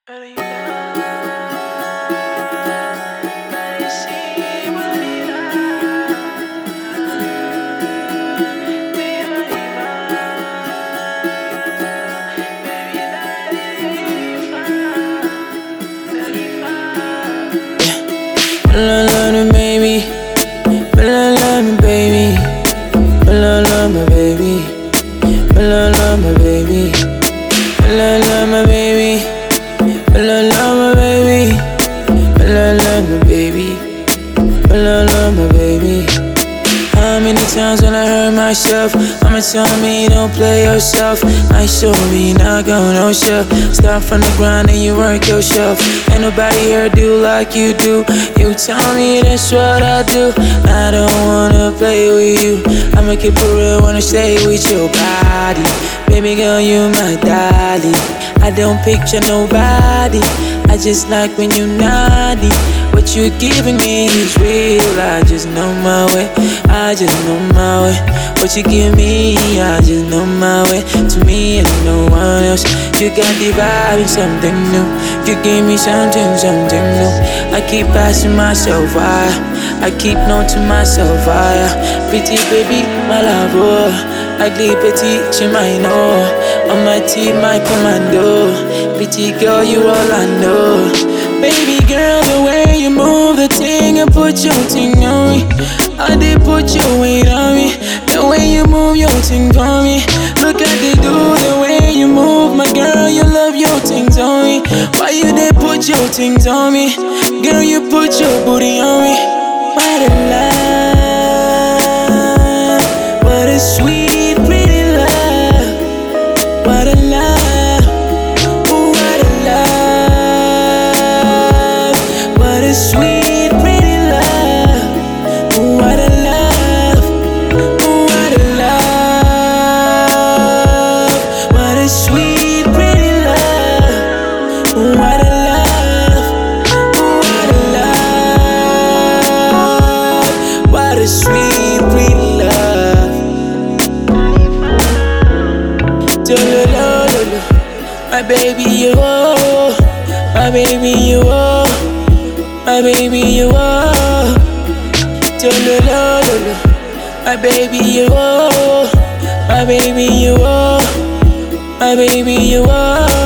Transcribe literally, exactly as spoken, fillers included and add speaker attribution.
Speaker 1: Love me, baby. Love me, baby. Love me, baby. Love me, baby. Love me, baby. Love me, baby. Love me, baby. Love me, baby. How many times will I hurt myself? Mama tell me don't play yourself. I show me not go no shelf. Start from the ground and you work yourself. Ain't nobody here do like you do. You tell me that's what I do. I don't wanna play with you. I'ma keep it real, wanna stay with your body. Baby girl, you my dolly. I don't picture nobody. I just like when you naughty. What you giving me is real. I just know my way. I just know my way. What you give me, I just know my way. To me and no one else. You got the vibe and something new. You give me something, something new. I keep asking myself why. I keep knowing to myself why. Pretty baby, my love, oh. Ugly petite, she might know. On my team, my commando. Pretty girl, you all I know. Baby girl, the way you move the thing and put your thing on me. I did put your weight on me. The way you move your thing on me. Look at the do, the way you move, my girl, you love your things on me. Why you did put your things on me? Girl, you put your booty on me. What a love, what a sweet, pretty love. What a love. Sweet, pretty love. What a love. What a love. What a sweet, pretty love. What a love. What a love. What a sweet, pretty love. My baby, you oh. My baby, you oh. My baby, you are. My baby, you are. My baby, you are. My baby, you are.